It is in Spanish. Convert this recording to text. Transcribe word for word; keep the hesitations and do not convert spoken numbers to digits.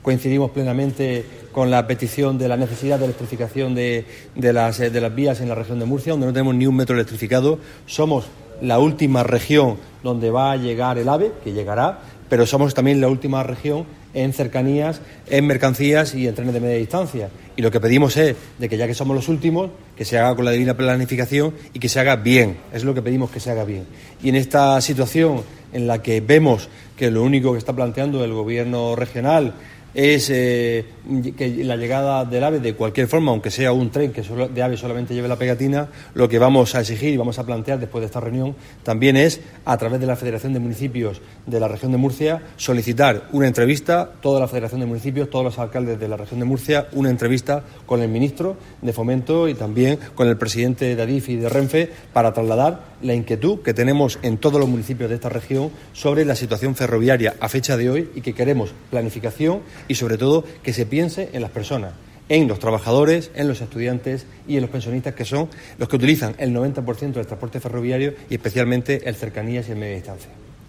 coincidimos plenamente con la petición de la necesidad de electrificación de, de, las, de las vías en la región de Murcia, donde no tenemos ni un metro electrificado. Somos la última región donde va a llegar el AVE, que llegará, pero somos también la última región en cercanías, en mercancías y en trenes de media distancia. Y lo que pedimos es de que, ya que somos los últimos, que se haga con la debida planificación y que se haga bien. Es lo que pedimos, que se haga bien. Y en esta situación en la que vemos que lo único que está planteando el Gobierno regional es eh, que la llegada del AVE, de cualquier forma, aunque sea un tren que solo, de AVE solamente lleve la pegatina, lo que vamos a exigir y vamos a plantear después de esta reunión también es, a través de la Federación de Municipios de la región de Murcia, solicitar una entrevista, toda la Federación de Municipios, todos los alcaldes de la región de Murcia, una entrevista con el ministro de Fomento y también con el presidente de Adif y de Renfe, para trasladar la inquietud que tenemos en todos los municipios de esta región sobre la situación ferroviaria a fecha de hoy, y que queremos planificación y, sobre todo, que se piense en las personas, en los trabajadores, en los estudiantes y en los pensionistas, que son los que utilizan el noventa por ciento del transporte ferroviario y especialmente el cercanías y el media distancia.